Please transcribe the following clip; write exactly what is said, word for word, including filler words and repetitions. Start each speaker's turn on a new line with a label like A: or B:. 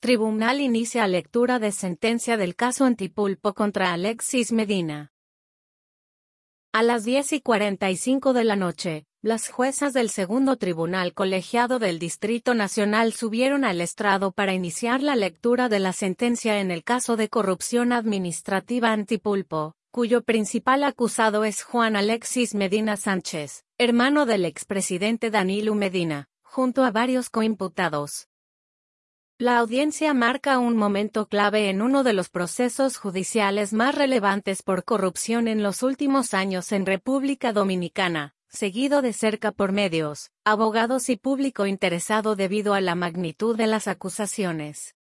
A: Tribunal inicia lectura de sentencia del caso Antipulpo contra Alexis Medina. A las diez y cuarenta y cinco de la noche, las juezas del segundo tribunal colegiado del Distrito Nacional subieron al estrado para iniciar la lectura de la sentencia en el caso de corrupción administrativa Antipulpo, cuyo principal acusado es Juan Alexis Medina Sánchez, hermano del expresidente Danilo Medina, junto a varios coimputados. La audiencia marca un momento clave en uno de los procesos judiciales más relevantes por corrupción en los últimos años en República Dominicana, seguido de cerca por medios, abogados y público interesado debido a la magnitud de las acusaciones.